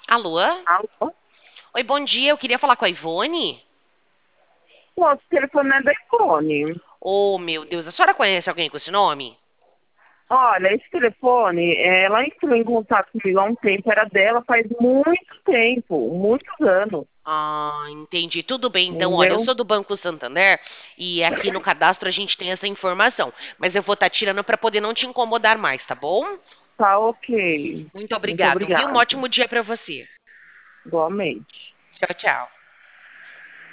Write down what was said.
Alô? Alô? Oi, bom dia. Eu queria falar com a Ivone. Nosso telefone é da iPhone. Oh, meu Deus. A senhora conhece alguém com esse nome? Olha, esse telefone, ela entrou em contato comigo há um tempo, era dela faz muito tempo, muitos anos, Ah, entendi. Tudo bem, então. Olha, eu entendeu? sou do Banco Santander e aqui no cadastro a gente tem essa informação. Mas eu vou estar tirando para poder não te incomodar mais, tá bom? Tá ok. Muito Muito obrigado, viu? Um obrigada. ótimo dia para você. Igualmente. Tchau, tchau.